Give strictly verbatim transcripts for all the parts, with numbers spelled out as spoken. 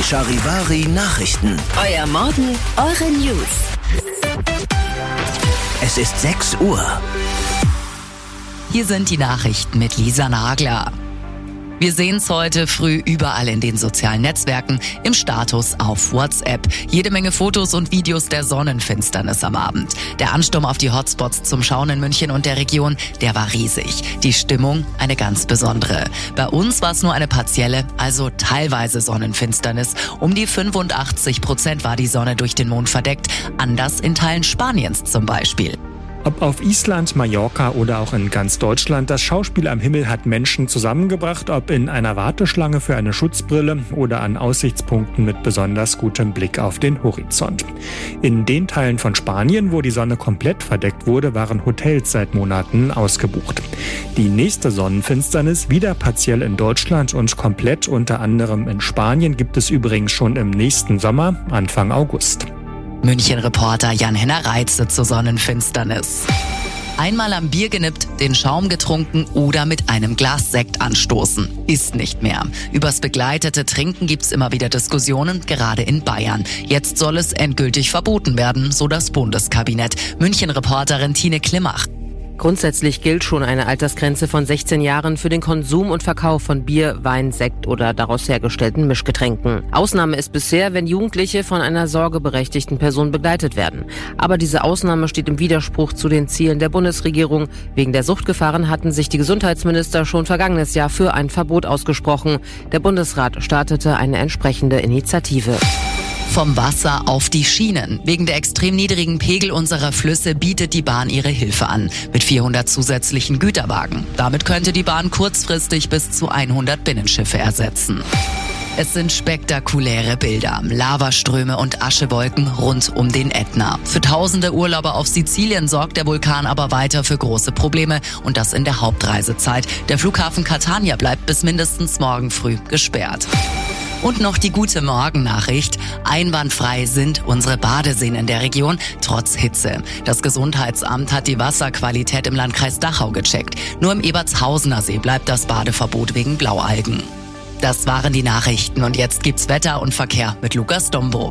Charivari Nachrichten. Euer Morgen, eure News. Es ist sechs Uhr. Hier sind die Nachrichten mit Lisa Nagler. Wir sehen es heute früh überall in den sozialen Netzwerken, im Status auf WhatsApp. Jede Menge Fotos und Videos der Sonnenfinsternis am Abend. Der Ansturm auf die Hotspots zum Schauen in München und der Region, der war riesig. Die Stimmung eine ganz besondere. Bei uns war es nur eine partielle, also teilweise Sonnenfinsternis. Um die fünfundachtzig Prozent war die Sonne durch den Mond verdeckt, anders in Teilen Spaniens zum Beispiel. Ob auf Island, Mallorca oder auch in ganz Deutschland, das Schauspiel am Himmel hat Menschen zusammengebracht, ob in einer Warteschlange für eine Schutzbrille oder an Aussichtspunkten mit besonders gutem Blick auf den Horizont. In den Teilen von Spanien, wo die Sonne komplett verdeckt wurde, waren Hotels seit Monaten ausgebucht. Die nächste Sonnenfinsternis, wieder partiell in Deutschland und komplett unter anderem in Spanien, gibt es übrigens schon im nächsten Sommer, Anfang August. München-Reporter Jan-Henner Reitze zur Sonnenfinsternis. Einmal am Bier genippt, den Schaum getrunken oder mit einem Glas Sekt anstoßen. Ist nicht mehr. Übers begleitete Trinken gibt's immer wieder Diskussionen, gerade in Bayern. Jetzt soll es endgültig verboten werden, so das Bundeskabinett. München-Reporterin Tine Klimmach. Grundsätzlich gilt schon eine Altersgrenze von sechzehn Jahren für den Konsum und Verkauf von Bier, Wein, Sekt oder daraus hergestellten Mischgetränken. Ausnahme ist bisher, wenn Jugendliche von einer sorgeberechtigten Person begleitet werden. Aber diese Ausnahme steht im Widerspruch zu den Zielen der Bundesregierung. Wegen der Suchtgefahren hatten sich die Gesundheitsminister schon vergangenes Jahr für ein Verbot ausgesprochen. Der Bundesrat startete eine entsprechende Initiative. Vom Wasser auf die Schienen. Wegen der extrem niedrigen Pegel unserer Flüsse bietet die Bahn ihre Hilfe an. Mit vierhundert zusätzlichen Güterwagen. Damit könnte die Bahn kurzfristig bis zu hundert Binnenschiffe ersetzen. Es sind spektakuläre Bilder. Lavaströme und Aschewolken rund um den Ätna. Für tausende Urlauber auf Sizilien sorgt der Vulkan aber weiter für große Probleme. Und das in der Hauptreisezeit. Der Flughafen Catania bleibt bis mindestens morgen früh gesperrt. Und noch die gute Morgennachricht. Einwandfrei sind unsere Badeseen in der Region, trotz Hitze. Das Gesundheitsamt hat die Wasserqualität im Landkreis Dachau gecheckt. Nur im Ebertshausener See bleibt das Badeverbot wegen Blaualgen. Das waren die Nachrichten und jetzt gibt's Wetter und Verkehr mit Lukas Dombo.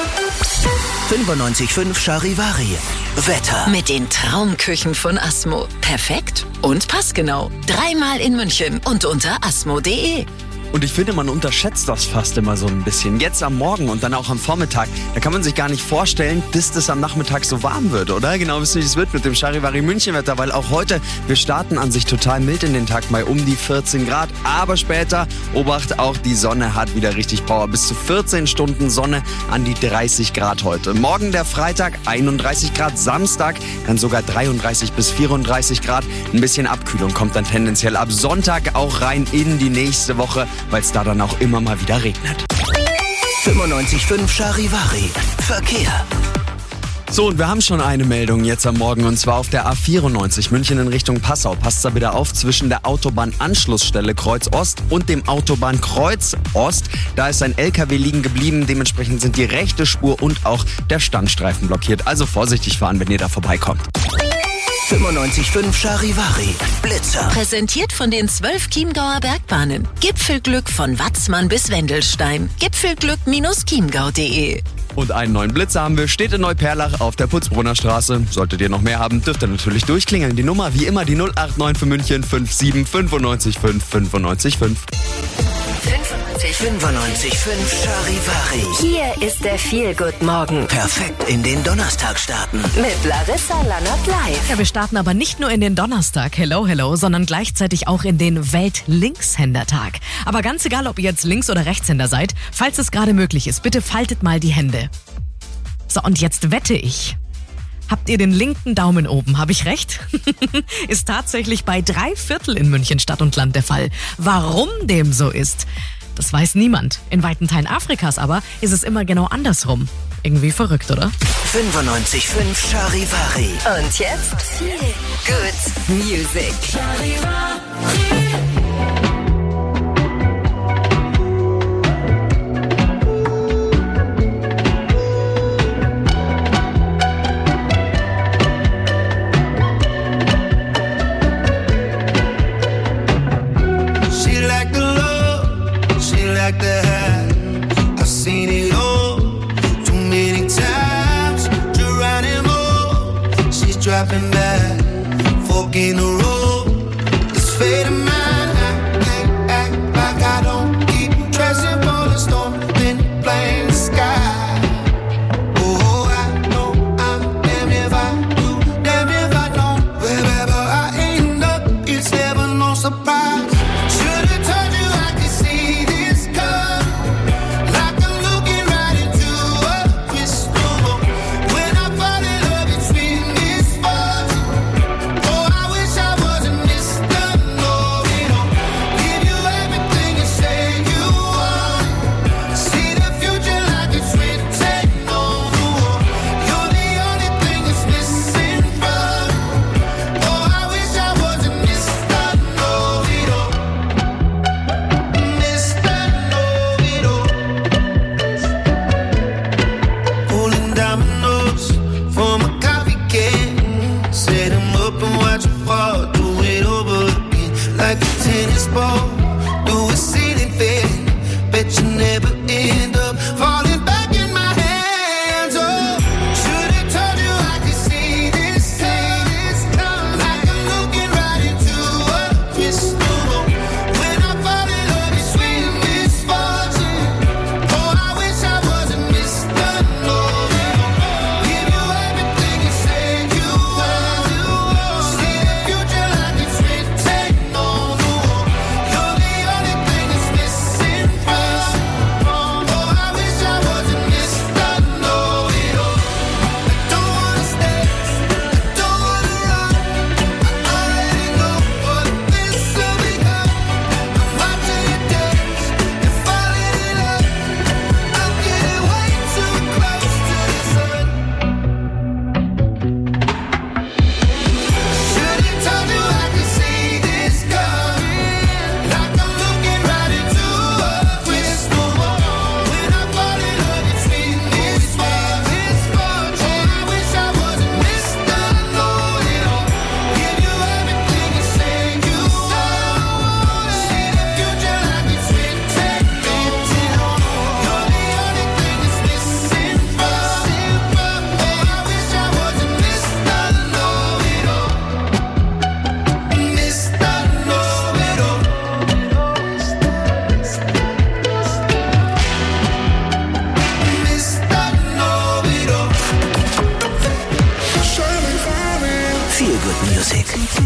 fünfundneunzig Komma fünf Charivari. Wetter. Mit den Traumküchen von Asmo. Perfekt und passgenau. Dreimal in München und unter asmo punkt de. Und ich finde, man unterschätzt das fast immer so ein bisschen. Jetzt am Morgen und dann auch am Vormittag, da kann man sich gar nicht vorstellen, bis das am Nachmittag so warm wird, oder? Genau, wisst ihr, wie es wird mit dem Charivari München-Wetter, weil auch heute, wir starten an sich total mild in den Tag bei um die vierzehn Grad. Aber später, Obacht, auch die Sonne hat wieder richtig Power. Bis zu vierzehn Stunden Sonne an die dreißig Grad heute. Morgen der Freitag, einunddreißig Grad. Samstag dann sogar dreiunddreißig bis vierunddreißig Grad. Ein bisschen Abkühlung kommt dann tendenziell ab Sonntag auch rein in die nächste Woche, weil es da dann auch immer mal wieder regnet. fünfundneunzig Komma fünf Charivari. Verkehr. So, und wir haben schon eine Meldung jetzt am Morgen, und zwar auf der A vierundneunzig München in Richtung Passau. Passt da bitte auf, zwischen der Autobahnanschlussstelle Kreuz Ost und dem Autobahnkreuz Ost. Da ist ein L K W liegen geblieben, dementsprechend sind die rechte Spur und auch der Standstreifen blockiert. Also vorsichtig fahren, wenn ihr da vorbeikommt. fünfundneunzig Komma fünf Charivari. Blitzer. Präsentiert von den zwölf Chiemgauer Bergbahnen. Gipfelglück von Watzmann bis Wendelstein. Gipfelglück Bindestrich chiemgau punkt de. Und einen neuen Blitzer haben wir, steht in Neuperlach auf der Putzbrunner Straße. Solltet ihr noch mehr haben, dürft ihr natürlich durchklingeln. Die Nummer wie immer die null acht neun für München fünf sieben fünfundneunzig fünf fünfundneunzig fünf. fünfundneunzig Komma fünf Charivari. Hier ist der Feel-Good-Morgen. Perfekt in den Donnerstag starten. Mit Larissa Lannert live. Ja, wir starten aber nicht nur in den Donnerstag, hello, hello, sondern gleichzeitig auch in den Welt-Linkshänder-Tag. Aber ganz egal, ob ihr jetzt Links- oder Rechtshänder seid, falls es gerade möglich ist, bitte faltet mal die Hände. So, und jetzt wette ich. Habt ihr den linken Daumen oben? Habe ich recht? Ist tatsächlich bei drei Viertel in München Stadt und Land der Fall. Warum dem so ist, das weiß niemand. In weiten Teilen Afrikas aber ist es immer genau andersrum. Irgendwie verrückt, oder? fünfundneunzig Komma fünf Charivari. Und jetzt Feel Good Music. Charivari. She like the love, she like the high. I see dropping back, fork in the road. This fate of mine, I can't act like I don't keep dressing for the storm, then blame the sky. Oh, I know I'm damned if I do, damned if I don't. Wherever I end up, it's never no surprise. Should've told you I could see this coming, like I'm looking right into a crystal ball. When I fall in love, it's with misfortune. Oh, I wish I wasn't Mister Know-it-all. Give you everything you say you want. See the future like it's written on the wall. You're the only thing that's missing from me. Oh, I wish I wasn't Mister Know-it-all. Mister Know-it-all. Pulling dominoes from a coffee can. Set 'em up and watch 'em fall. Do it over again like a tennis ball. Do a ceiling fan. Bet you never end up falling back in my hands. Oh, should've told you I could see this coming, like I'm looking right into a crystal ball. When I fall in love, it's with misfortune. Oh, I wish I wasn't Mister Know-it-all. Give you everything you say you want. See the future like it's written on the wall. You're the only thing that's missing from me. Oh, I wish I wasn't Mister Know-it-all. I don't wanna stay, I don't wanna run. I already know what this will become. I'm watching you dance and falling in love. I'm getting way too close to the sun. Should've told you I could see this coming, like I'm looking right into a crystal ball. When I fall in love, it's with misfortune. Oh, I wish I wasn't Mister Know-it-all. Give you everything you say you want. See the future like it's written on the wall. You're the only thing that's missing from me. Oh, I wish I wasn't Mister Know-it-all. Mister Know-it-all. Mister Know-it-all. Feel good music.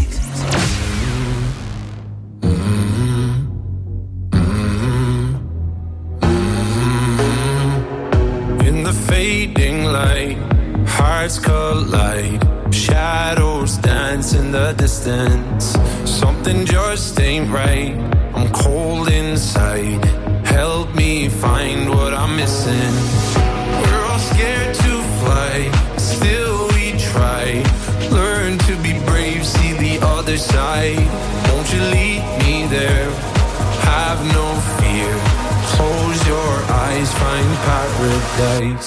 In the fading light, hearts collide. Shadows dance in the distance. Something just ain't right. I'm cold inside. Help me find what I'm missing. We're all scared to fly, still we try. Learn to be brave, see the other side. Won't you lead me there? Have no fear. Close your eyes, find paradise.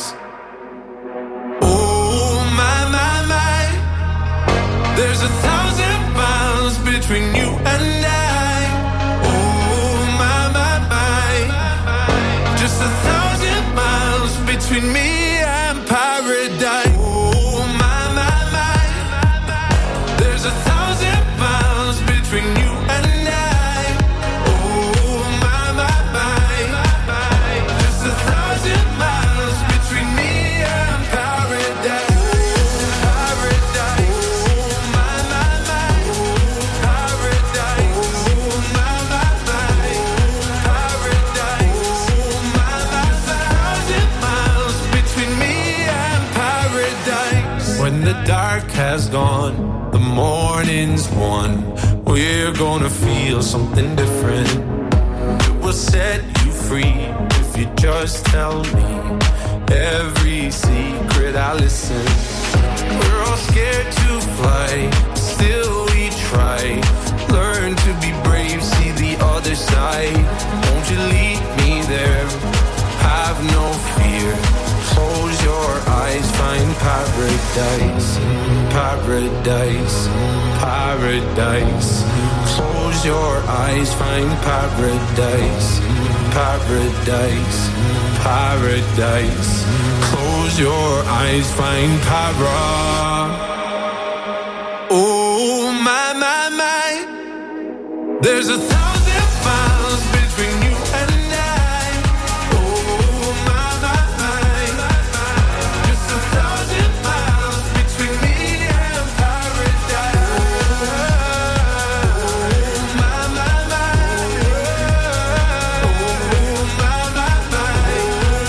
Oh my, my, my. There's a thousand miles between you and I. Oh my, my, my. Just a thousand miles between me and paradise. Oh my, my, my. There's a thousand miles between you and I. Oh my, my, my. Just a thousand miles between me and paradise. Paradise. Oh my, my, my. Paradise. Oh my, my, my. Paradise. Oh my, my, my. Thousand miles between me and paradise. When the dark has gone, the morning's won. We're gonna feel something different. It will set you free if you just tell me every secret I listen. We're all scared to fly, still we try. Learn to be brave, see the other side. Won't you lead me there? Have no fear. Close your eyes, find paradise. Paradise, paradise. Close your eyes, find paradise. Paradise, paradise. Close your eyes, find para. There's a thousand miles between you and I. Oh, my, my, my. Just a thousand miles between me and paradise. Oh, my, my, my. Oh, my, my, my.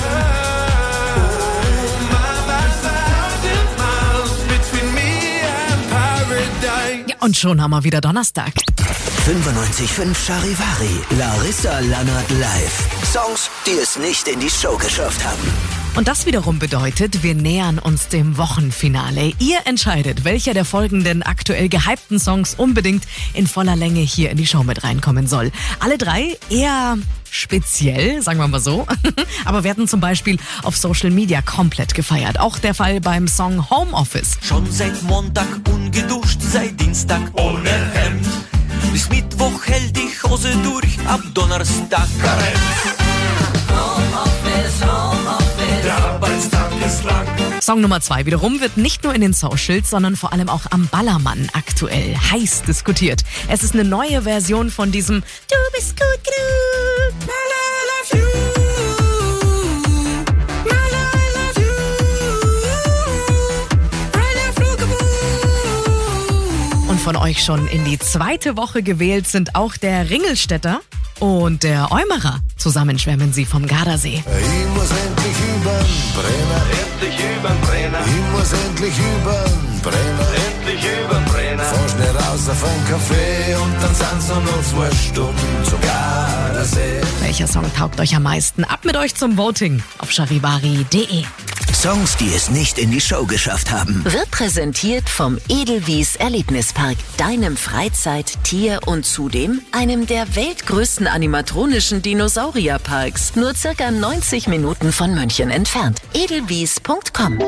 Oh, my, my, thousand miles between me and paradise. Ja, und schon haben wir wieder Donnerstag. fünfundneunzig Komma fünf Charivari, Larissa Lannert live. Songs, die es nicht in die Show geschafft haben. Und das wiederum bedeutet, wir nähern uns dem Wochenfinale. Ihr entscheidet, welcher der folgenden aktuell gehypten Songs unbedingt in voller Länge hier in die Show mit reinkommen soll. Alle drei eher speziell, sagen wir mal so, aber werden zum Beispiel auf Social Media komplett gefeiert. Auch der Fall beim Song Homeoffice. Schon seit Montag ungeduscht, seit Dienstag ohne Hemd. Bis Mittwoch hält die Hose durch, ab Donnerstag Karenz. Homeoffice, Homeoffice, der Arbeitstag ist lang. Song Nummer zwei wiederum wird nicht nur in den Socials, sondern vor allem auch am Ballermann aktuell heiß diskutiert. Es ist eine neue Version von diesem Du bist gut genug. Und von euch schon in die zweite Woche gewählt sind auch der Ringelstädter und der Eumerer. Zusammen schwärmen sie vom Gardasee. Ich muss endlich übern Brenner. Endlich übern Brenner. Ich muss endlich übern Brenner. Endlich übern Brenner. Fahr schnell raus auf einen Kaffee und dann sind's nur noch zwei Stunden zum Gardasee. Welcher Song taugt euch am meisten? Ab mit euch zum Voting auf charivari punkt de. Songs, die es nicht in die Show geschafft haben. Wird präsentiert vom Edelwies Erlebnispark, deinem Freizeit-, Tier- und zudem einem der weltgrößten animatronischen Dinosaurierparks. Nur circa neunzig Minuten von München entfernt. edelwies punkt com.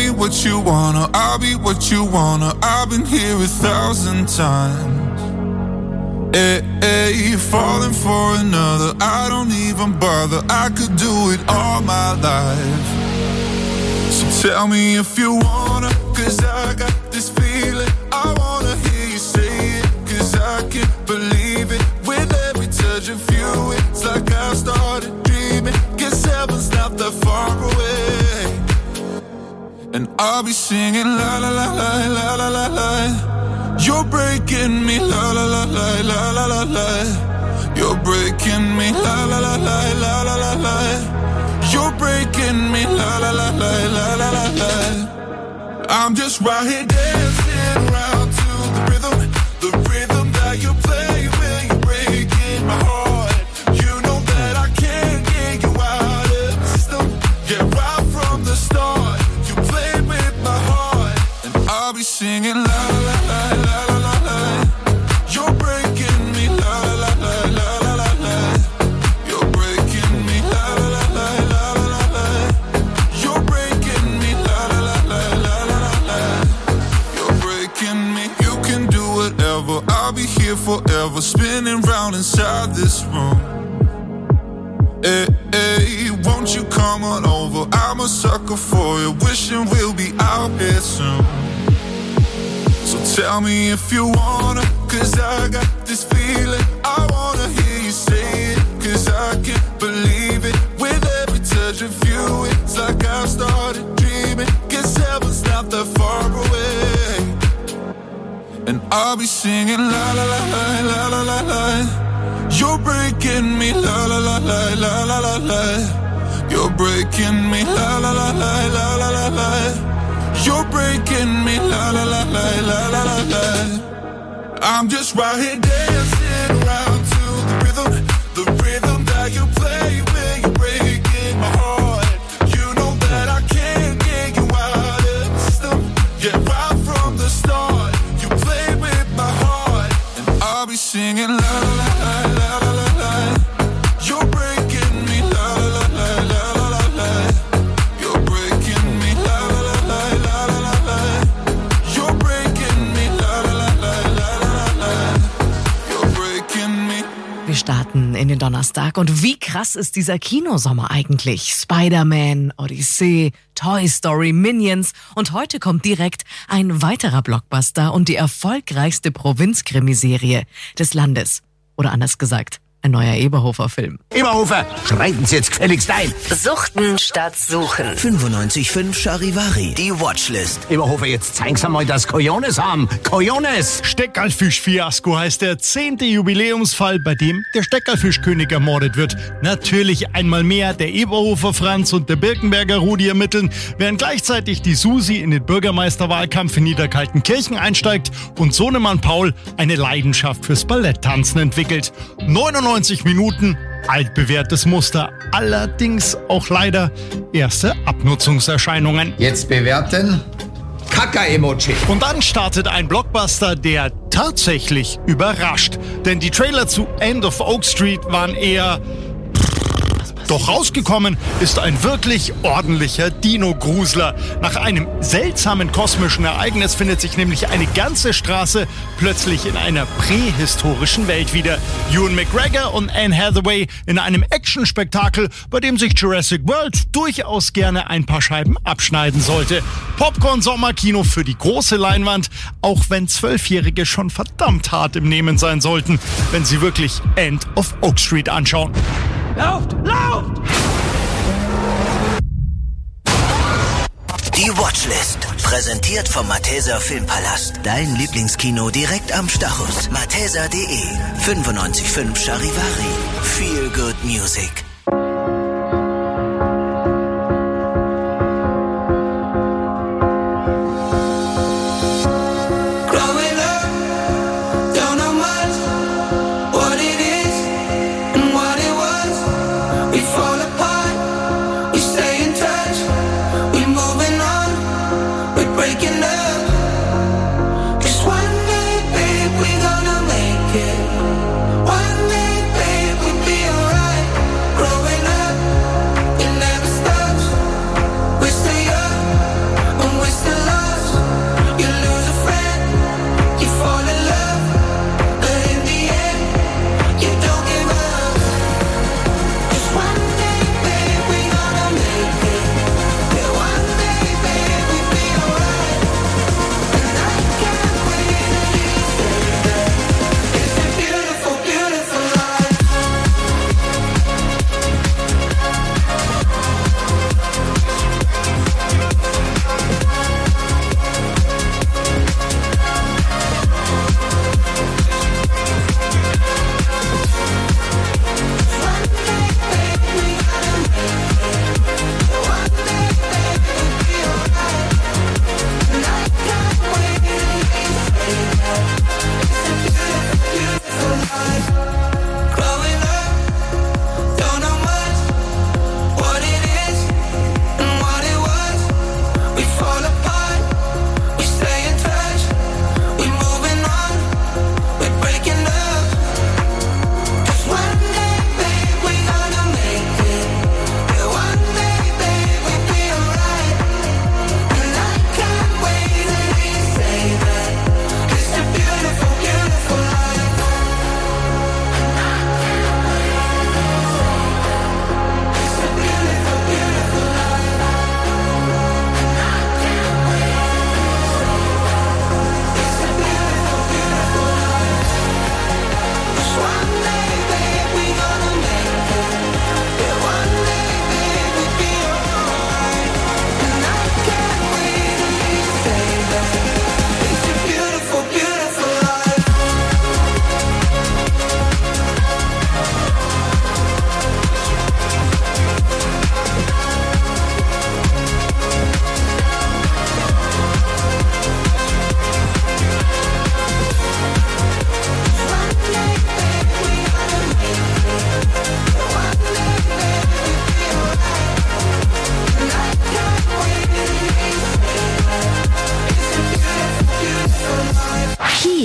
me what you wanna, I'll be what you wanna. I've been here a thousand times. Hey, hey, falling for another, I don't even bother. I could do it all my life. So tell me if you wanna, cause I got this feeling. I wanna hear you say it, cause I can't believe it. With every touch of you, it's like I started dreaming. Guess heaven's not that far away. And I'll be singing la la la la la la la la. You're breaking me la la la la la la la la. You're breaking me la la la la la la la la. You're breaking me la la la la la la la la. I'm just right here dancing around to the rhythm, the rhythm that you play when you're breaking my heart. You know that I can't get you out of the system. Yeah, right from the start, you played with my heart, and I'll be singing la la la la la la la. You're breaking me la la la la la la la. You're breaking me la la la la la la la. You're breaking me la la la la la la la. You're breaking me. You can do whatever. I'll be here forever, spinning round inside this room. Hey, hey, won't you come on over? I'm a sucker for you, wishing we'll be out here soon. So tell me if you wanna, cause I got this feeling. I wanna hear you say it, cause I can't believe it. With every touch of you, it's like I started dreaming. Guess heaven's not that far away. And I'll be singing la la la la la la la la. You're breaking me la la la la la la la la. You're breaking me la la la la la la la la. You're breaking me la la la la la la la la. I'm just right here dancing around to the rhythm, the rhythm that you play when you're breaking my heart. You know that I can't get you out of the system. Yeah, right from the start, you played with my heart, and I'll be singing la la la la la la la la. You're breaking me la la la la la la la. You're breaking me la la la la la la la la. You're breaking me la la la la la la la. You're breaking me. Wir starten in den Donnerstag und wie krass ist dieser Kinosommer eigentlich? Spider-Man, Odyssee, Toy Story, Minions und heute kommt direkt ein weiterer Blockbuster und die erfolgreichste Provinzkrimiserie des Landes. Oder anders gesagt, ein neuer Eberhofer-Film. Eberhofer, schreiten Sie jetzt gefälligst ein. Suchten statt Suchen. fünfundneunzig Komma fünf Charivari, die Watchlist. Eberhofer, jetzt zeigen Sie mal, dass Cojones haben. Cojones! Steckerlfisch-Fiasko heißt der zehnte Jubiläumsfall, bei dem der Steckerlfischkönig ermordet wird. Natürlich einmal mehr der Eberhofer Franz und der Birkenberger Rudi ermitteln, während gleichzeitig die Susi in den Bürgermeisterwahlkampf in Niederkaltenkirchen einsteigt und Sohnemann Paul eine Leidenschaft fürs Balletttanzen entwickelt. neunundneunzig Minuten, altbewährtes Muster, allerdings auch leider erste Abnutzungserscheinungen. Jetzt bewerten. Kaka-Emoji. Und dann startet ein Blockbuster, der tatsächlich überrascht. Denn die Trailer zu End of Oak Street waren eher... Doch rausgekommen ist ein wirklich ordentlicher Dino-Grusler. Nach einem seltsamen kosmischen Ereignis findet sich nämlich eine ganze Straße plötzlich in einer prähistorischen Welt wieder. Ewan McGregor und Anne Hathaway in einem Actionspektakel, bei dem sich Jurassic World durchaus gerne ein paar Scheiben abschneiden sollte. Popcorn-Sommerkino für die große Leinwand, auch wenn Zwölfjährige schon verdammt hart im Nehmen sein sollten, wenn sie wirklich End of Oak Street anschauen. Lauft! Lauft! Die Watchlist. Präsentiert vom Malteser Filmpalast. Dein Lieblingskino direkt am Stachus. malteser punkt de. fünfundneunzig Komma fünf Charivari. Feel good music. One day, babe, we'll be alright.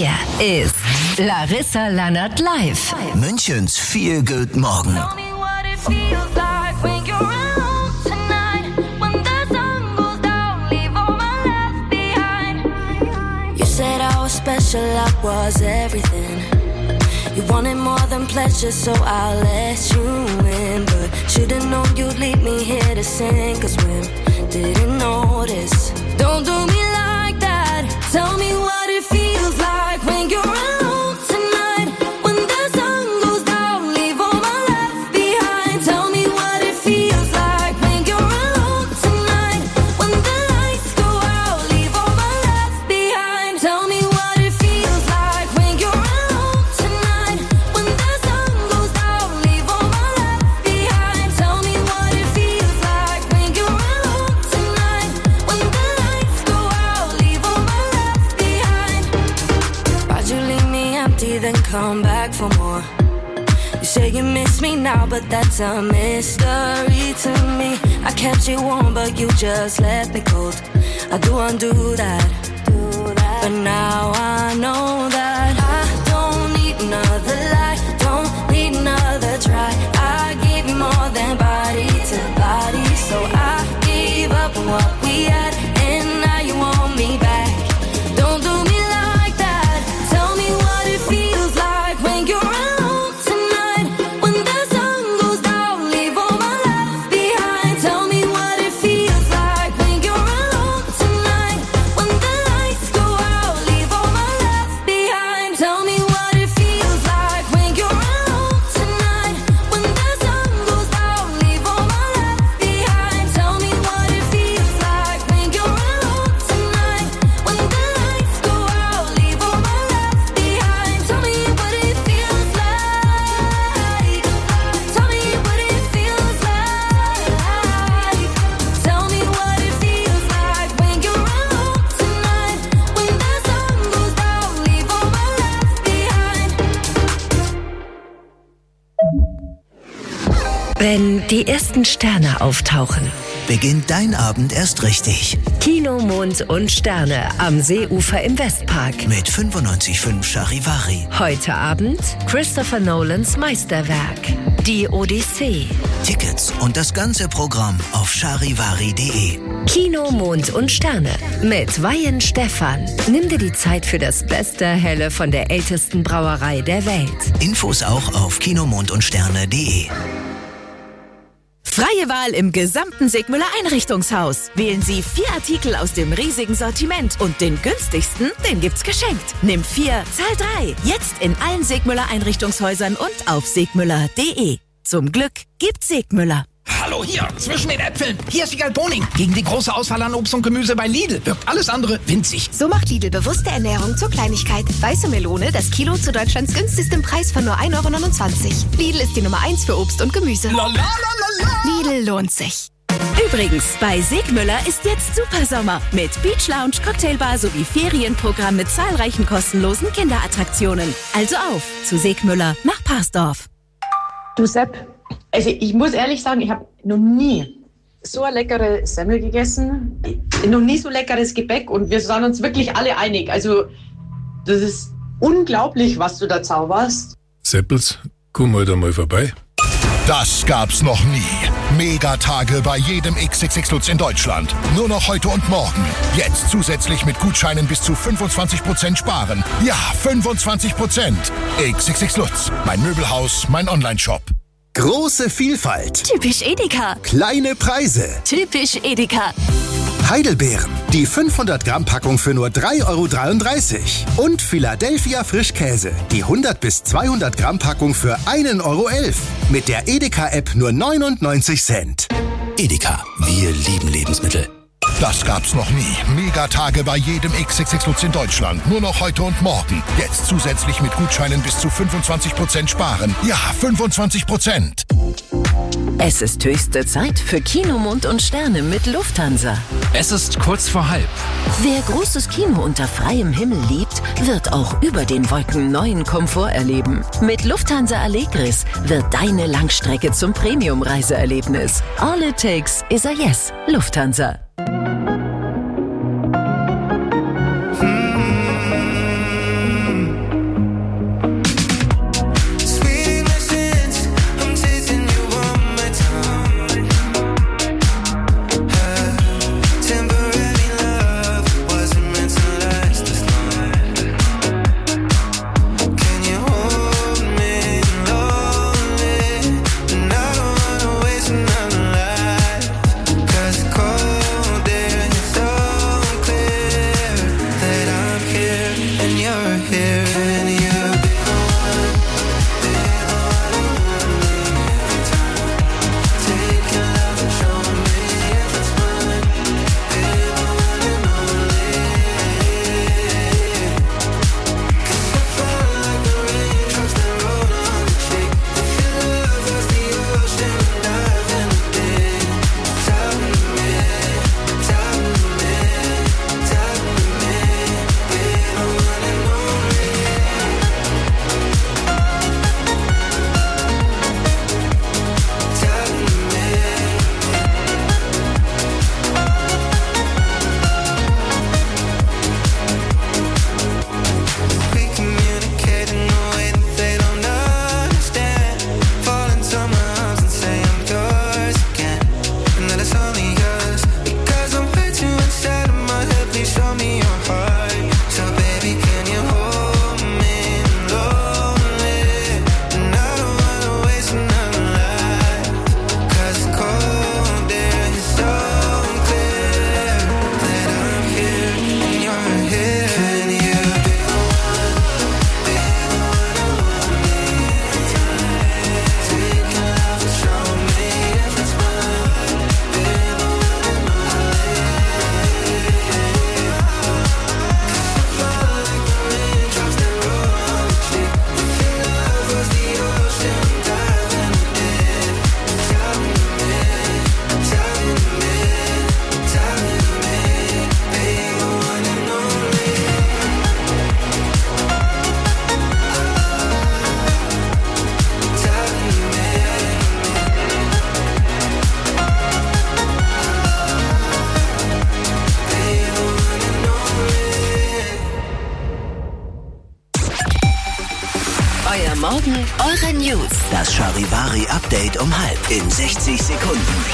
Hier ist Larissa Lannert live. Münchens Feel Good Morgen. You said I was special, I was everything. You wanted more than pleasure, so I let you in. But should've known you'd leave me here to sink or swim. Didn't notice. Don't do me like that. Tell me what it feels like when you're alone tonight. When the sun goes down, leave all my left behind. Tell me what it feels like when you're alone tonight. When the lights go out, leave all my left behind. Tell me what it feels like when you're alone tonight. When the sun goes down, leave all my left behind. Tell me what it feels like when you're alone tonight. When the lights go out, leave all my left behind. Why'd you leave me empty, then come back for more? You say you miss me now, but that's a mystery to me. I kept you warm, but you just left me cold. I do undo that, but now I know that I don't need another lie, don't need another try. I gave you more than body to body, so I gave up on what we had, and now you want me back. Don't do me like that. Tell me what it feels like when you're alone tonight. When the sun goes down, leave all my left behind. Tell me what it feels like when you're alone tonight. When the lights go out, leave all my left behind. Tell me what it feels like when you're alone tonight. When the sun goes down, leave all my left behind. Tell me what it feels like when you're alone tonight. When the lights go out, leave all my left behind. Tell me what it feels like. Tell me what it feels like. Tell me what it feels like when you're alone tonight. When the sun goes down, leave all my left behind. Wenn die ersten Sterne auftauchen. Beginnt dein Abend erst richtig. Kino, Mond und Sterne am Seeufer im Westpark. Mit fünfundneunzig Komma fünf Charivari. Heute Abend Christopher Nolans Meisterwerk, Die Odyssee. Tickets und das ganze Programm auf charivari punkt de. Kino, Mond und Sterne mit Weihen Stephan. Nimm dir die Zeit für das beste Helle von der ältesten Brauerei der Welt. Infos auch auf kinomond und sterne punkt de. Freie Wahl im gesamten Segmüller Einrichtungshaus. Wählen Sie vier Artikel aus dem riesigen Sortiment und den günstigsten, den gibt's geschenkt. Nimm vier, zahl drei. Jetzt in allen Segmüller Einrichtungshäusern und auf segmüller punkt de. Zum Glück gibt's Segmüller. Hallo hier, zwischen den Äpfeln. Hier ist die Boning. Gegen die große Auswahl an Obst und Gemüse bei Lidl wirkt alles andere winzig. So macht Lidl bewusste Ernährung zur Kleinigkeit. Weiße Melone, das Kilo zu Deutschlands günstigstem Preis von nur ein Euro neunundzwanzig. Lidl ist die Nummer eins für Obst und Gemüse. Lidl lohnt sich. Übrigens, bei Segmüller ist jetzt Supersommer mit Beach Lounge, Cocktailbar sowie Ferienprogramm mit zahlreichen kostenlosen Kinderattraktionen. Also auf zu Segmüller nach Parsdorf. Du Sepp, also ich muss ehrlich sagen, ich habe noch nie so eine leckere Semmel gegessen, noch nie so leckeres Gebäck und wir sind uns wirklich alle einig. Also das ist unglaublich, was du da zauberst. Seppels, komm heute mal vorbei. Das gab's noch nie. Megatage bei jedem X X X Lutz in Deutschland. Nur noch heute und morgen. Jetzt zusätzlich mit Gutscheinen bis zu fünfundzwanzig Prozent sparen. Ja, fünfundzwanzig Prozent. X X X Lutz, mein Möbelhaus, mein Onlineshop. Große Vielfalt. Typisch Edeka. Kleine Preise. Typisch Edeka. Heidelbeeren. Die fünfhundert Gramm Packung für nur drei Euro dreiunddreißig. Und Philadelphia Frischkäse. Die hundert bis zweihundert Gramm Packung für ein Euro elf. Mit der Edeka-App nur neunundneunzig Cent. Edeka, wir lieben Lebensmittel. Das gab's noch nie. Megatage bei jedem X X X Lutz in Deutschland. Nur noch heute und morgen. Jetzt zusätzlich mit Gutscheinen bis zu fünfundzwanzig Prozent sparen. Ja, fünfundzwanzig Prozent. Es ist höchste Zeit für Kino, Mond und Sterne mit Lufthansa. Es ist kurz vor halb. Wer großes Kino unter freiem Himmel liebt, wird auch über den Wolken neuen Komfort erleben. Mit Lufthansa Allegris wird deine Langstrecke zum Premium-Reiseerlebnis. All it takes is a yes. Lufthansa. Morgen eure News. Das Charivari-Update um halb in sechzig Sekunden.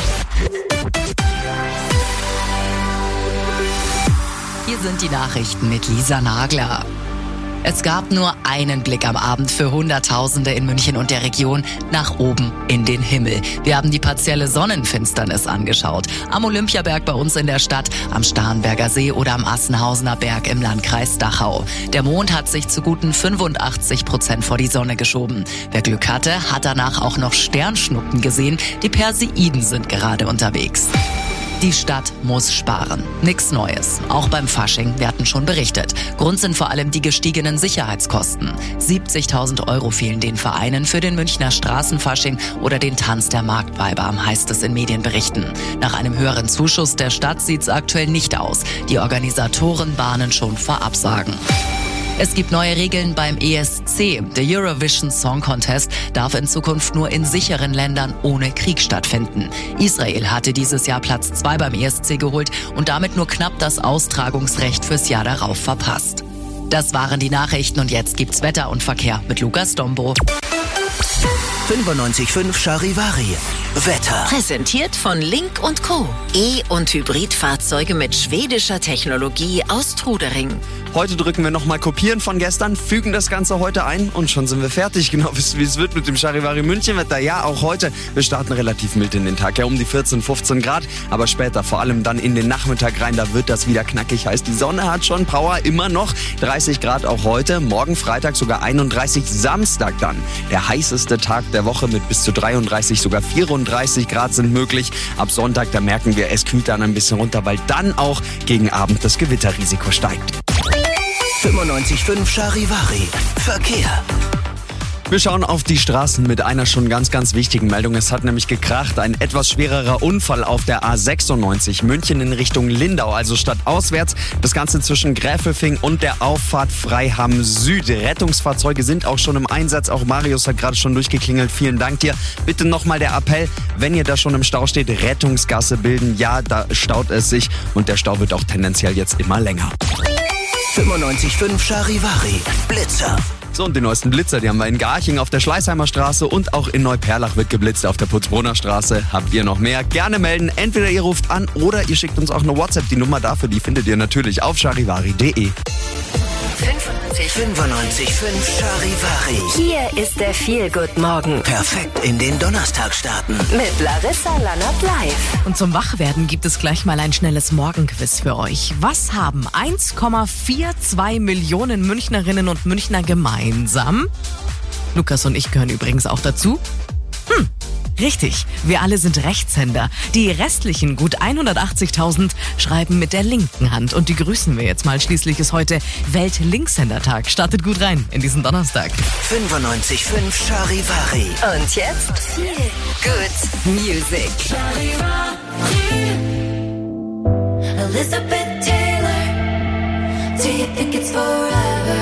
Hier sind die Nachrichten mit Lisa Nagler. Es gab nur einen Blick am Abend für Hunderttausende in München und der Region nach oben in den Himmel. Wir haben die partielle Sonnenfinsternis angeschaut. Am Olympiaberg bei uns in der Stadt, am Starnberger See oder am Assenhausener Berg im Landkreis Dachau. Der Mond hat sich zu guten fünfundachtzig Prozent vor die Sonne geschoben. Wer Glück hatte, hat danach auch noch Sternschnuppen gesehen. Die Perseiden sind gerade unterwegs. Die Stadt muss sparen. Nix Neues. Auch beim Fasching, wir hatten schon berichtet. Grund sind vor allem die gestiegenen Sicherheitskosten. siebzigtausend Euro fehlen den Vereinen für den Münchner Straßenfasching oder den Tanz der Marktweiber, heißt es in Medienberichten. Nach einem höheren Zuschuss der Stadt sieht's aktuell nicht aus. Die Organisatoren warnen schon vor Absagen. Es gibt neue Regeln beim E S C. Der Eurovision Song Contest darf in Zukunft nur in sicheren Ländern ohne Krieg stattfinden. Israel hatte dieses Jahr Platz zwei beim E S C geholt und damit nur knapp das Austragungsrecht fürs Jahr darauf verpasst. Das waren die Nachrichten und jetzt gibt's Wetter und Verkehr mit Lukas Dombo. fünfundneunzig Komma fünf Charivari. Wetter. Präsentiert von Link und Co. E- und Hybridfahrzeuge mit schwedischer Technologie aus Trudering. Heute drücken wir nochmal Kopieren von gestern, fügen das Ganze heute ein und schon sind wir fertig. Genau wie es wird mit dem Charivari München Wetter. Ja, auch heute. Wir starten relativ mild in den Tag. Ja, um die vierzehn, fünfzehn Grad. Aber später, vor allem dann in den Nachmittag rein, da wird das wieder knackig heiß. Die Sonne hat schon Power, immer noch. dreißig Grad auch heute. Morgen Freitag sogar einunddreißig. Samstag dann der heißeste Tag der Woche mit bis zu dreiunddreißig, sogar vierunddreißig Grad sind möglich. Ab Sonntag, da merken wir, es kühlt dann ein bisschen runter, weil dann auch gegen Abend das Gewitterrisiko steigt. fünfundneunzig Komma fünf Charivari. Verkehr. Wir schauen auf die Straßen mit einer schon ganz, ganz wichtigen Meldung. Es hat nämlich gekracht. Ein etwas schwererer Unfall auf der A sechsundneunzig München in Richtung Lindau, also stadtauswärts. Das Ganze zwischen Gräfelfing und der Auffahrt Freiham Süd. Rettungsfahrzeuge sind auch schon im Einsatz. Auch Marius hat gerade schon durchgeklingelt. Vielen Dank dir. Bitte nochmal der Appell, wenn ihr da schon im Stau steht, Rettungsgasse bilden. Ja, da staut es sich und der Stau wird auch tendenziell jetzt immer länger. fünfundneunzig Komma fünf Charivari. Blitzer. So, und die neuesten Blitzer, die haben wir in Garching auf der Schleißheimer Straße und auch in Neuperlach wird geblitzt auf der Putzbrunner Straße. Habt ihr noch mehr? Gerne melden. Entweder ihr ruft an oder ihr schickt uns auch eine WhatsApp. Die Nummer dafür, die findet ihr natürlich auf charivari punkt de. fünfundneunzig Komma fünf Charivari. Hier ist der Feel-Good-Morgen. Perfekt in den Donnerstag starten. Mit Larissa Lannert live. Und zum Wachwerden gibt es gleich mal ein schnelles Morgenquiz für euch. Was haben eins Komma zweiundvierzig Millionen Münchnerinnen und Münchner gemeinsam? Lukas und ich gehören übrigens auch dazu. Hm. Richtig, wir alle sind Rechtshänder. Die restlichen gut hundertachtzigtausend schreiben mit der linken Hand. Und die grüßen wir jetzt mal. Schließlich ist heute Welt-Linkshänder-Tag. Startet gut rein in diesen Donnerstag. fünfundneunzig Komma fünf Charivari. Und jetzt viel Good Music. Elizabeth Taylor, do you think it's forever?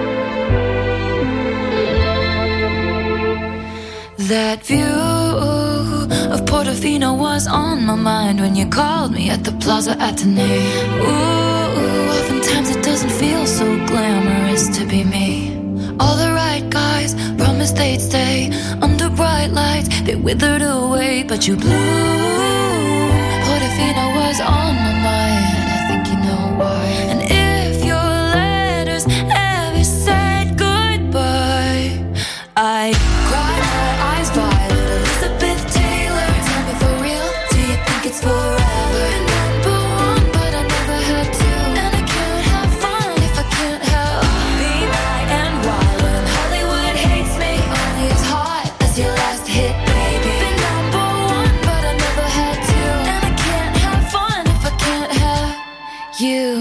That view of Portofino was on my mind when you called me at the Plaza Athénée. Ooh, oftentimes it doesn't feel so glamorous to be me. All the right guys promised they'd stay under bright lights. They withered away, but you blew. Portofino was on my mind, I think you know why. And if your letters ever said goodbye, I cried my eyes violet. Elizabeth Taylor, tell me for real, do you think it's forever? Number one, but I never had to. And I can't have fun if I can't have Be my and wild when Hollywood hates me. Only as hot as your last hit, baby. Been number one, but I never had to. And I can't have fun if I can't have you.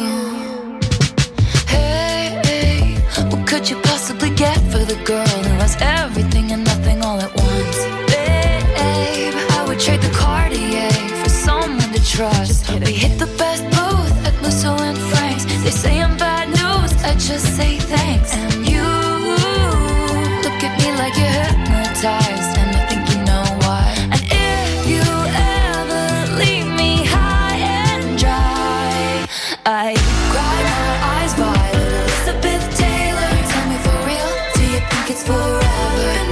Hey, hey, what could you possibly get for the girl who has everything and nothing all at once? Babe, I would trade the Cartier for someone to trust. We hit the best booth at Musso and Frank's. They say I'm bad news, I just say thanks. And you look at me like you're hypnotized, and I think you know why. And if you ever leave me high and dry, I cry my eyes violet. Elizabeth Taylor, tell me for real, do you think it's forever?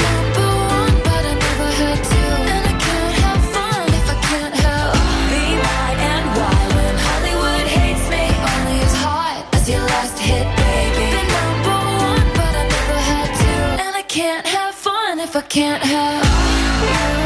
can't have you.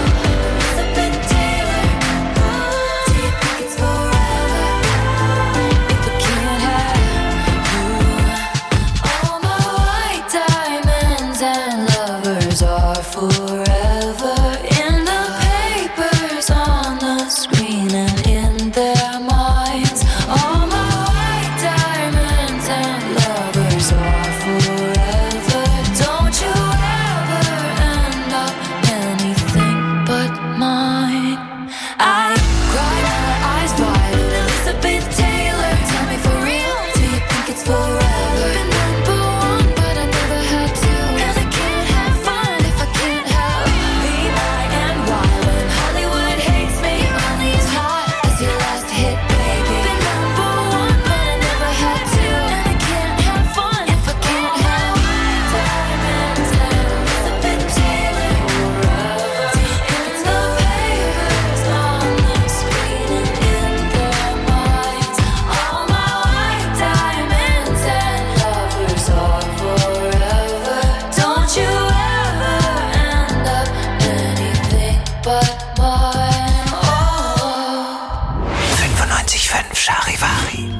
Charivari.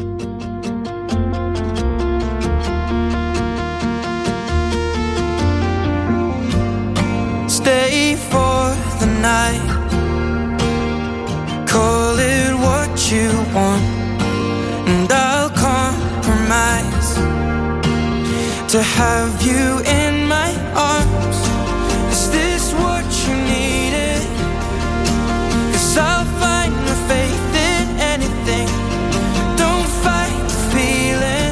Stay for the night. Call it what you want, and I'll compromise to have you in my arms. Is this what you needed? 'Cause I'll find my faith in anything. Don't fight the feeling.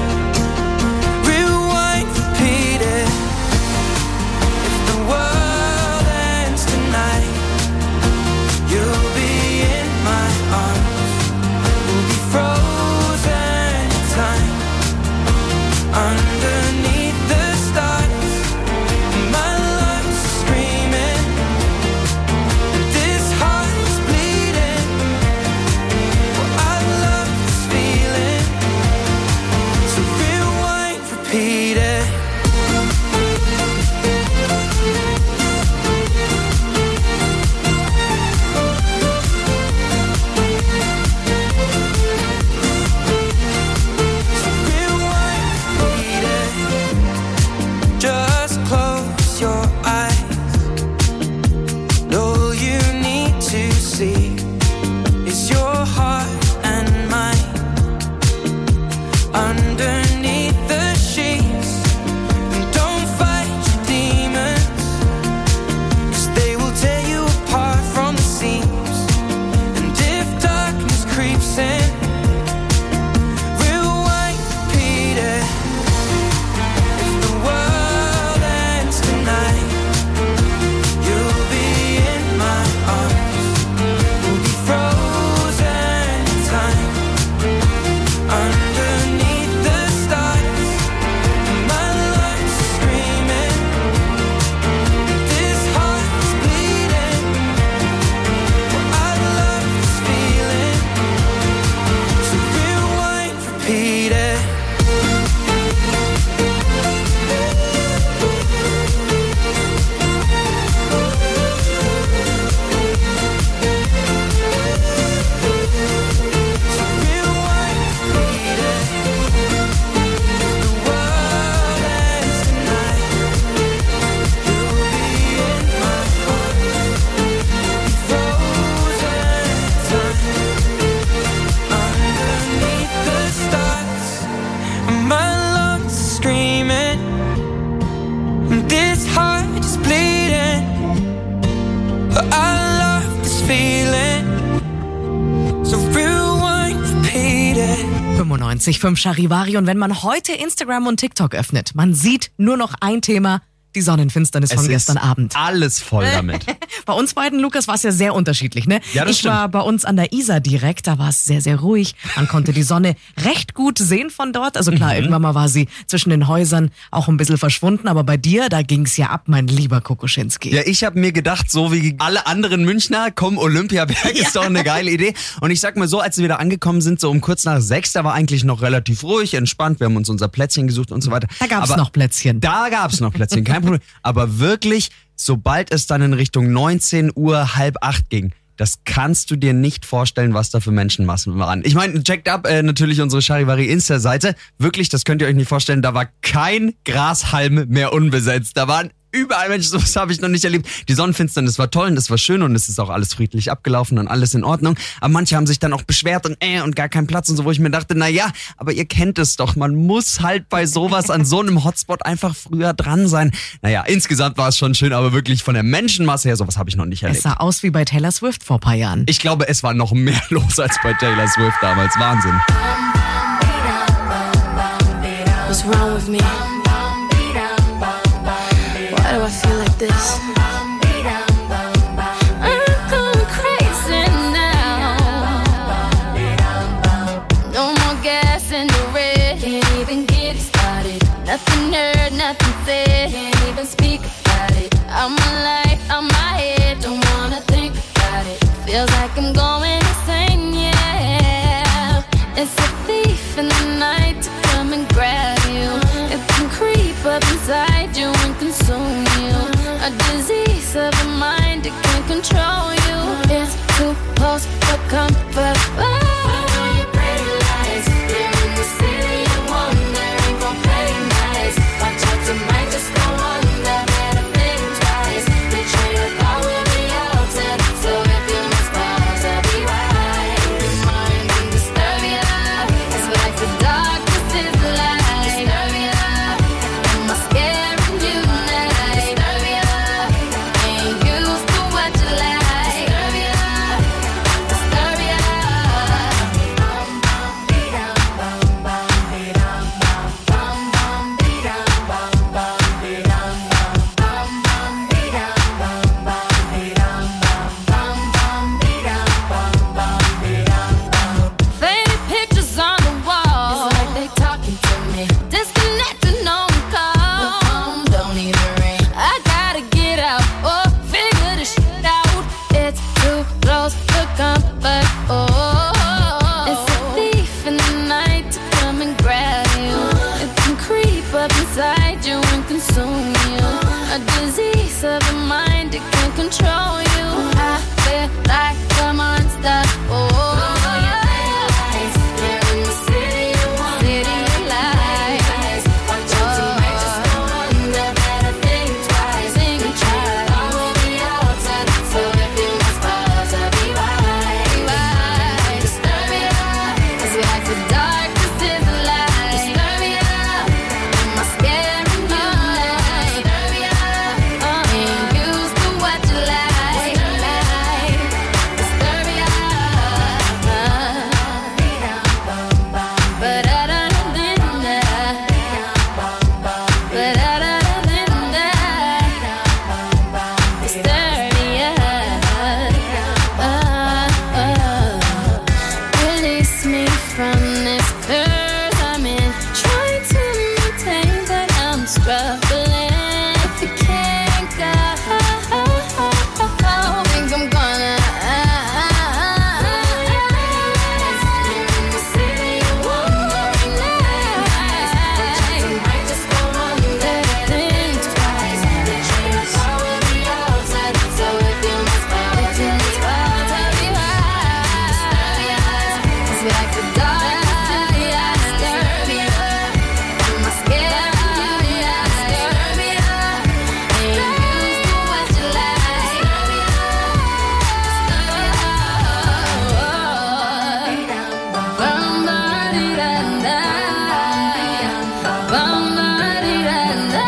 Rewind, repeat it. If the world ends tonight, you'll be in my arms. We'll be frozen in time underneath the stars. My lungs are screaming, this heart is bleeding. Well, I love this feeling, so rewind, repeat it. Just close your eyes. All you need to see is your heart and mine underneath the sheets. And don't fight your demons, 'cause they will tear you apart from the seams. And if darkness creeps in, rewind, repeat it. If the world ends tonight, you'll be in my arms. We'll be frozen in time underneath the stars. My lungs are screaming, this heart is bleeding. Well, I love this feeling, so rewind, repeat it. My lungs are screaming, this heart is bleeding. But I love this feeling, so rewind, repeat it. fünfundneunzig Komma fünf Charivari. Und wenn man heute Instagram und TikTok öffnet, man sieht nur noch ein Thema, die Sonnenfinsternis von Es gestern ist Abend. alles voll damit. Bei uns beiden, Lukas, war es ja sehr unterschiedlich, ne? Ja, das ich stimmt. war bei uns an der Isar direkt, da war es sehr, sehr ruhig. Man konnte die Sonne recht gut sehen von dort. Also klar, Mhm. irgendwann mal war sie zwischen den Häusern auch ein bisschen verschwunden, aber bei dir, da ging es ja ab, mein lieber Kokoschinski. Ja, ich habe mir gedacht, so wie alle anderen Münchner, komm, Olympiaberg ist doch eine geile Idee. Und ich sag mal so, als wir da angekommen sind, so um kurz nach sechs, da war eigentlich noch relativ ruhig, entspannt. Wir haben uns unser Plätzchen gesucht und so weiter. Da gab's Aber noch Plätzchen. Da gab's noch Plätzchen, kein Problem. Aber wirklich, sobald es dann in Richtung neunzehn Uhr, halb acht ging, das kannst du dir nicht vorstellen, was da für Menschenmassen waren. Ich meine, checkt ab äh, natürlich unsere Charivari Insta-Seite. Wirklich, das könnt ihr euch nicht vorstellen, da war kein Grashalm mehr unbesetzt. Da waren überall Menschen, sowas habe ich noch nicht erlebt. Die Sonnenfinsternis war toll und es war schön und es ist auch alles friedlich abgelaufen und alles in Ordnung. Aber manche haben sich dann auch beschwert und äh und gar keinen Platz und so, wo ich mir dachte, na ja, aber ihr kennt es doch, man muss halt bei sowas an so einem Hotspot einfach früher dran sein. Naja, insgesamt war es schon schön, aber wirklich von der Menschenmasse her, sowas habe ich noch nicht erlebt. Es sah aus wie bei Taylor Swift vor ein paar Jahren. Ich glaube, es war noch mehr los als bei Taylor Swift damals. Wahnsinn. What's wrong with me? Why do I feel like this? I'm going crazy now. No more gas in the red. Can't even get started. Nothing heard, nothing said. Can't even speak about it. I'm alive, I'm my head. Don't wanna think about it. Feels like I'm going insane, yeah. It's a thief in the night to come and grab you. It can creep up inside you and consume you. A disease of the mind, it can control you. It's too close for comfort. Oh, your pretty lies. You're in the city of wonder, ain't gon' play nice. Watch out, tonight just go under. Better think twice. The train of thought will be altered. So if you miss pause, I'll be right. Your mind can disturb you. It's like the darkness is the light. Disturb you. Am I scaring you tonight? Disturb you. Ain't used to what you like. Disturb you. Disturb you. Bum bum be-dum, bum bum be-dum, bum bum bum be-dum, bum bum be-dum, bum bum be-dum, bum bum be-dum, bum bum be-dum, bum bum be-dum. Faded pictures on the wall. It's like they talking to me. Disconnected, no call. The phone don't even ring. I gotta get out or figure this shit out. It's too close for comfort. Oh, it's a thief in the night to come and grab you. It can creep up inside you and consume you. A disease of the mind, it can control you. I feel like a monster. Oh, you're in the city of wonder. City of lights. Watch out, tonight just go under. Better think twice. Think twice. I will be altered. So if you miss pause, I'll be right. Right. Disturb you. It's like the darkness is the light. Disturb you. Am I scaring you tonight? Disturb you. Ain't used to what you like. Disturb you. But I don't think that. But I don't think that. Disturb you. Release me from this curse I'm in. Trying to maintain, but I'm struggling. If you can't go, think I'm gonna. You're in the city of wonder and night. Tonight just go under. Think twice. The train of thought will be altered. So if you miss pause, you miss pause, I'll be right. It's like the darkness is the light. Disturb you. Am I scared of you? Disturb you. Ain't used to what you like. Disturb you. Bum ba dee da da. Bum ba dee da da.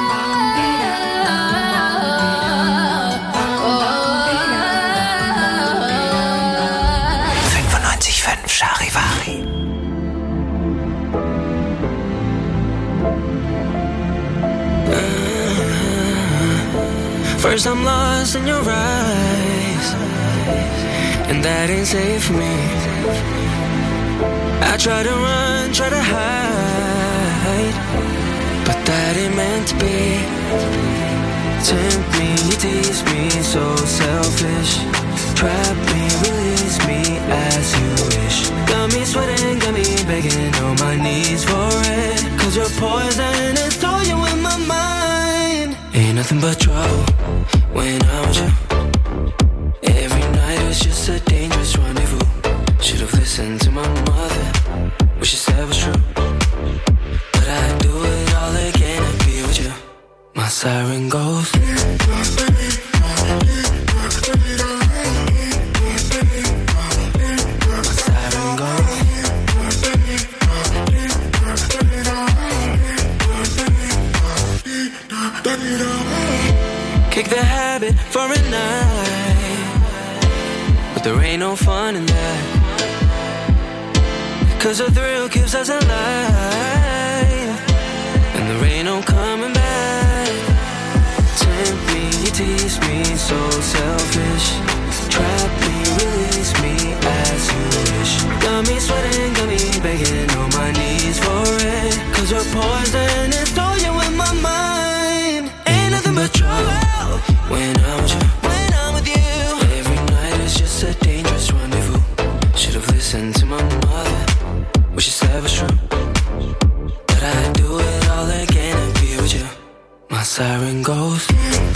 fünfundneunzig Komma fünf Charivari. First I'm lost in your eyes, and that ain't safe for me. I try to run, try to hide, but that ain't meant to be. Tempt me, tease me, so selfish. Trap me, release me as you wish. Got me sweating, got me begging on my knees for it. Cause your poison is toying with my mind. nothing but trouble when I'm with you. Every night is just a dangerous rendezvous. Should've listened to my mother, what she said was true. But I'd do it all again and be with you. My siren goes. Kick the habit for a night, but there ain't no fun in that. Cause the thrill keeps us alive, and there ain't no coming back. Tempt me, tease me, so selfish. Trap me, release me as you wish. Got me sweating, got me begging on my knees for it. Cause you're poison, it's toying with my mind. Ain't nothing but trouble when I'm with you. When I'm with you. Every night is just a dangerous rendezvous. Should've listened to my mother, what she said was true. But I'd do it all again and be with you. My siren goes.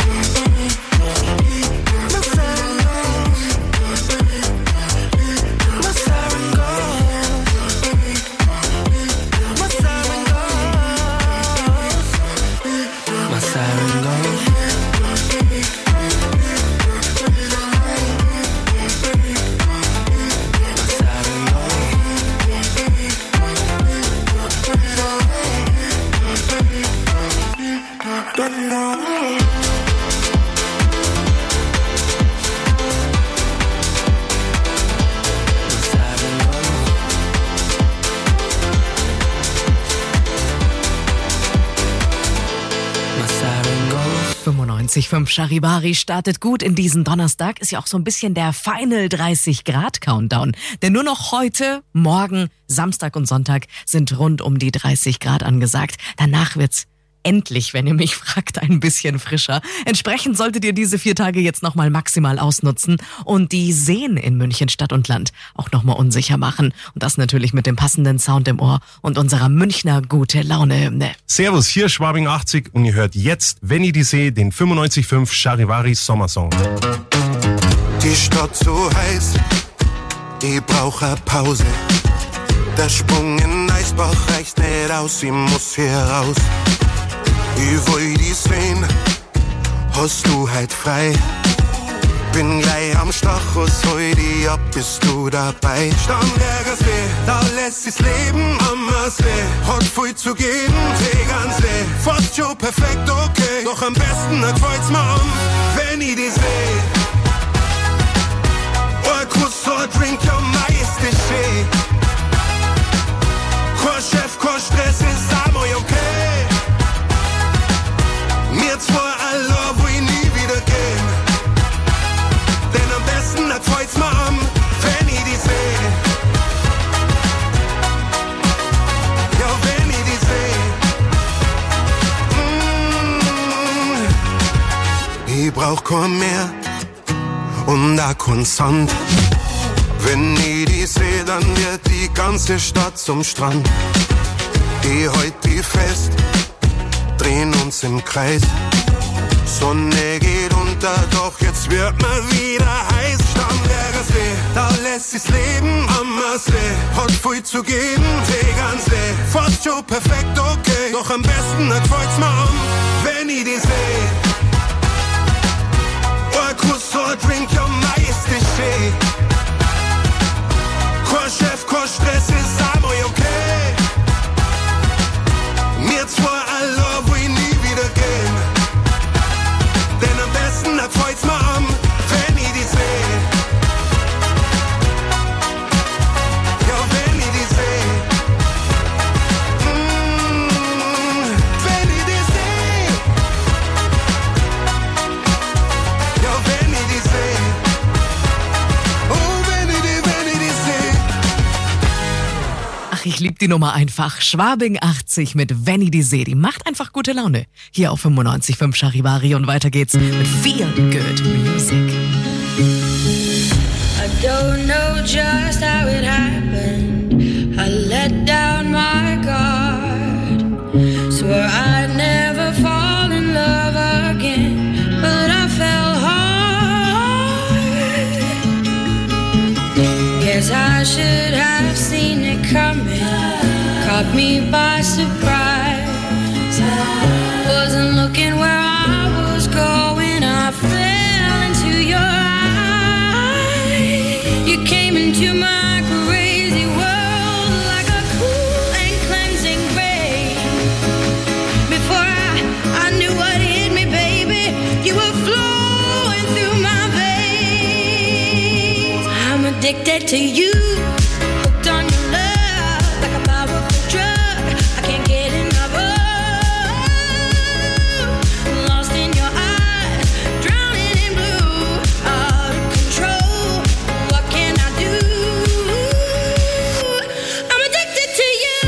fünfundneunzig Komma fünf Charivari startet gut in diesen Donnerstag. Ist ja auch so ein bisschen der Final dreißig Grad Countdown. Denn nur noch heute, morgen, Samstag und Sonntag sind rund um die dreißig Grad angesagt. Danach wird's endlich, wenn ihr mich fragt, ein bisschen frischer. Entsprechend solltet ihr diese vier Tage jetzt nochmal maximal ausnutzen und die Seen in München Stadt und Land auch nochmal unsicher machen. Und das natürlich mit dem passenden Sound im Ohr und unserer Münchner gute Laune-Hymne. Servus, hier Schwabing achtzig und ihr hört jetzt Venny die See, den fünfundneunzig Komma fünf Charivari Sommersong. Die Stadt so heiß, ich brauch a Pause. Der Sprung in Eisbach reicht nicht aus, ich muss hier raus. Ich will die sehen, hast du halt frei? Bin gleich am Stachus, hol die ab, bist du dabei? Starnberger See, da lässt sich's leben am See. Hat viel zu geben, Tegernsee, fast schon perfekt, okay. Doch am besten gefällt's mir an, wenn ich die seh. Ein Kuss, ein Drink, ja meist ist schön. Kein Chef, kein Stress, ist einmal okay. Mir zwei Allah, wo ich nie wieder gehen. Denn am besten, da freut's mir an, wenn ich die seh. Ja, wenn ich die seh. Mm. Ich brauch kein Meer und auch kein Sand. Wenn ich die seh, dann wird die ganze Stadt zum Strand. Ich halt die fest, drehen uns im Kreis. Sonne geht unter, doch jetzt wird mal wieder heiß. Starnberger See, da lässt sich's leben am See. Hat viel zu geben, Tegernsee, fast schon perfekt, okay. Doch am besten gefällt's mir an, wenn ich die seh. Ein Kuss, ein Drink, ja meist ist schön. Kein Chef, kein Stress, ist einmal okay. Mir zwei Allah, wo ich nie wieder gehen. Denn am besten, da freut's mir an, wenn ich die seh. Ja, wenn ich die seh. Mm, wenn ich die seh. Ja, wenn ich die seh. Oh, wenn ich die, wenn ich die seh. Ach, ich lieb die Nummer einfach. Schwabing achtzig mit Venny die See. Die macht einfach gute Laune. Hier auf fünfundneunzig Komma fünf Charivari und weiter geht's mit Feel Good Music. I don't know just how it happened. I let down my guard. Swore I'd never fall in love again. me by surprise. Wasn't looking where I was going. I fell into your eyes. You came into my crazy world like a cool and cleansing rain. Before I, I knew what hit me, baby, you were flowing through my veins. I'm addicted to you, hooked on your love like a powerful drug. I can't get enough of. Lost in your eyes, drowning in blue, out of control. What can I do? I'm addicted to you.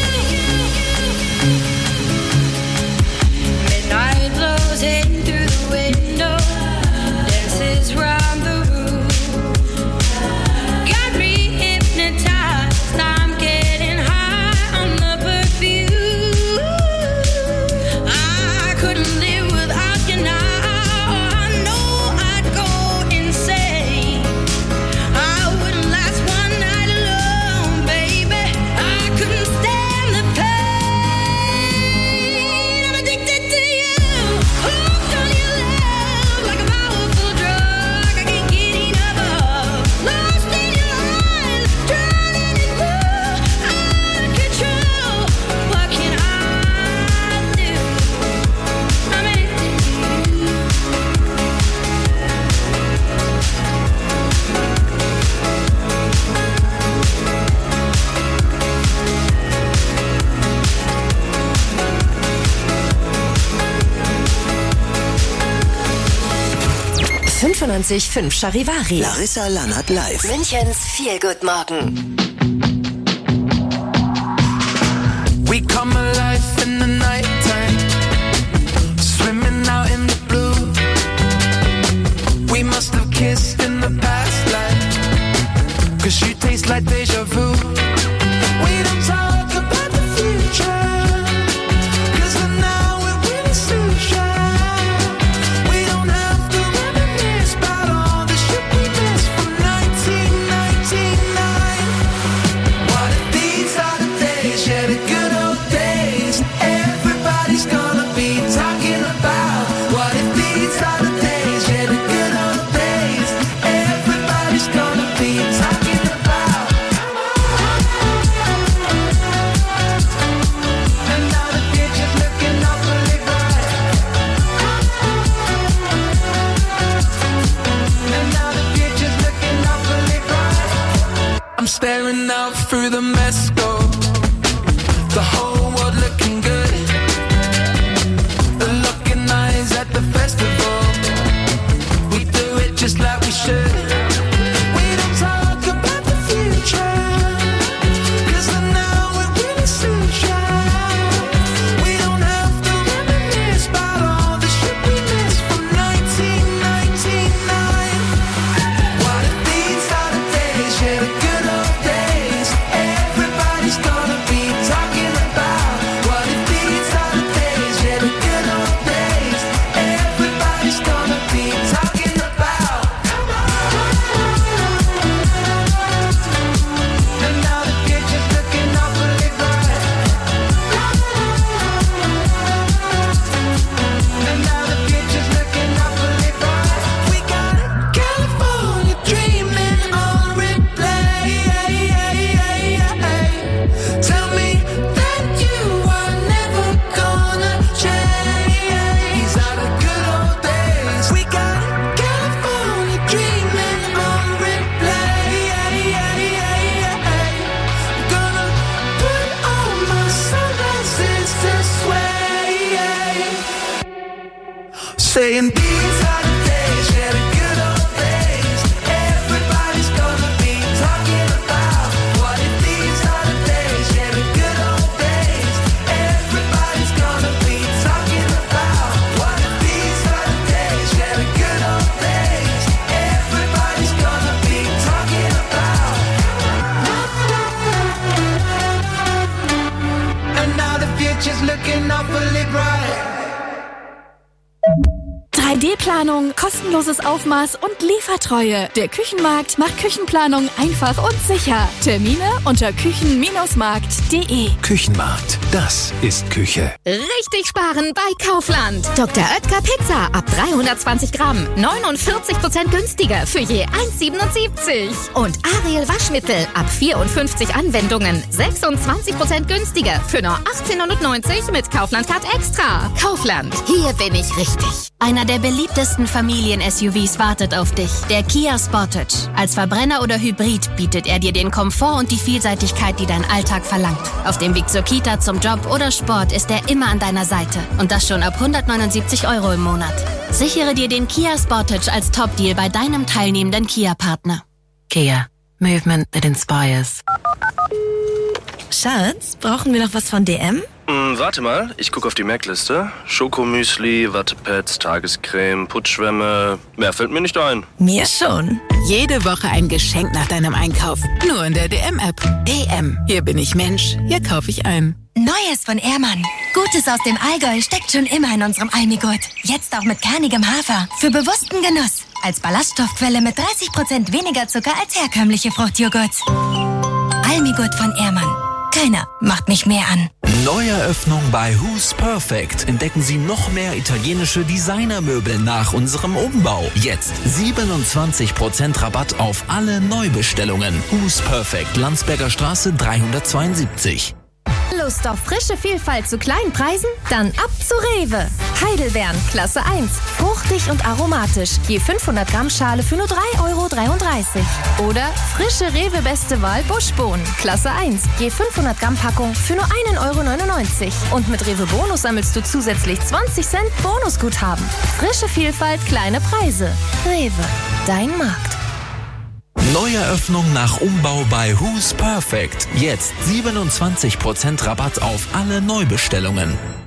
Midnight blows in through the window, dances round the room. Got me hypnotized, I'm getting high on the perfume. I couldn't live without you now. I know I'd go insane. I wouldn't last one night alone, baby. I couldn't stand the pain. I'm addicted to you, hooked on your love like a powerful drug. I can't get enough of. Lost in your eyes, drowning in blue, out of control. What can I do? I'm addicted to you. fünfundneunzig Komma fünf Charivari. Larissa Lannert live. Münchens Feel-Good Morgen. We come alive in the nighttime, swimming out in the blue. We must have kissed in the past life, 'cause you taste like deja vu. We don't talk about the future, 'cause for now we're really sushi. We don't have to reminisce about all the shit we missed from nineteen ninety-nine. What if these are the days, yeah, the good old days, everybody's gonna be talking about? What if these are the days, yeah, the good old days, everybody's gonna be talking about? And now the future's looking awfully bright. And now the future's looking awfully bright. I'm staring out through the mesco, the whole world looking good. The looking eyes at the festival, we do it just like we should. We don't talk about the future, 'cause for now we're really sushi. We don't have to reminisce about all the shit we missed from nineteen ninety-nine. What if these are the days, yeah, the good old days, everybody's gonna be talking about? What if these are the days, yeah, the good old days, everybody's gonna be talking about? And now the future's looking awfully bright. And now the future's looking awfully bright. We got California dreaming on replay. Tell me that you are never gonna change. These are the good old days. We got California dreaming on replay. Gonna put all my sunglasses to sway. Saying these are the days, yeah, the good old days, everybody's gonna be talking about. What if these are the days, yeah, the good old days, everybody's gonna be talking about? What if these are the days, yeah, the good old days, everybody's gonna be talking about? And now the future's looking awfully bright. Drei drei D-Planung, kostenloses Aufmaß und Liefertreue. Der Küchenmarkt macht Küchenplanung einfach und sicher. Termine unter küchen markt punkt de. Küchenmarkt, das ist Küche. Richtig sparen bei Kaufland. Doktor Oetker Pizza ab dreihundertzwanzig Gramm. neunundvierzig Prozent günstiger für je eins siebenundsiebzig. Und Ariel Waschmittel ab vierundfünfzig Anwendungen. sechsundzwanzig Prozent günstiger für nur achtzehnhundertneunzig mit Kaufland Card Extra. Kaufland, hier bin ich richtig. Einer der beliebtesten Familien-S U Vs wartet auf dich. Der Kia Sportage. Als Verbrenner oder Hybrid bietet er dir den Komfort und die Vielseitigkeit, die dein Alltag verlangt. Auf dem Weg zur Kita, zum Job oder Sport ist er immer an deiner Seite. Und das schon ab hundertneunundsiebzig Euro im Monat. Sichere dir den Kia Sportage als Top-Deal bei deinem teilnehmenden Kia-Partner. Kia. Movement that inspires. Schatz, brauchen wir noch was von D M? Hm, warte mal, ich gucke auf die Merkliste. Schokomüsli, Wattepads, Tagescreme, Putzschwämme. Mehr fällt mir nicht ein. Mir schon. Jede Woche ein Geschenk nach deinem Einkauf. Nur in der D M-App. D M. Hier bin ich Mensch. Hier kaufe ich ein. Neues von Ehrmann. Gutes aus dem Allgäu steckt schon immer in unserem Almigurt. Jetzt auch mit kernigem Hafer. Für bewussten Genuss. Als Ballaststoffquelle mit dreißig Prozent weniger Zucker als herkömmliche Fruchtjoghurts. Almigurt von Ehrmann. Keiner macht mich mehr an. Neueröffnung bei Who's Perfect. Entdecken Sie noch mehr italienische Designermöbel nach unserem Umbau. Jetzt siebenundzwanzig Prozent Rabatt auf alle Neubestellungen. Who's Perfect, Landsberger Straße dreihundertzweiundsiebzig. Lust auf frische Vielfalt zu kleinen Preisen? Dann ab zu Rewe. Heidelbeeren, Klasse eins. Fruchtig und aromatisch. Je fünfhundert Gramm Schale für nur drei Euro dreiunddreißig. Oder frische Rewe Beste Wahl Buschbohnen, Klasse eins. Je fünfhundert Gramm Packung für nur ein Euro neunundneunzig. Und mit Rewe Bonus sammelst du zusätzlich zwanzig Cent Bonusguthaben. Frische Vielfalt, kleine Preise. Rewe, dein Markt. Neueröffnung nach Umbau bei Who's Perfect. Jetzt siebenundzwanzig Prozent Rabatt auf alle Neubestellungen.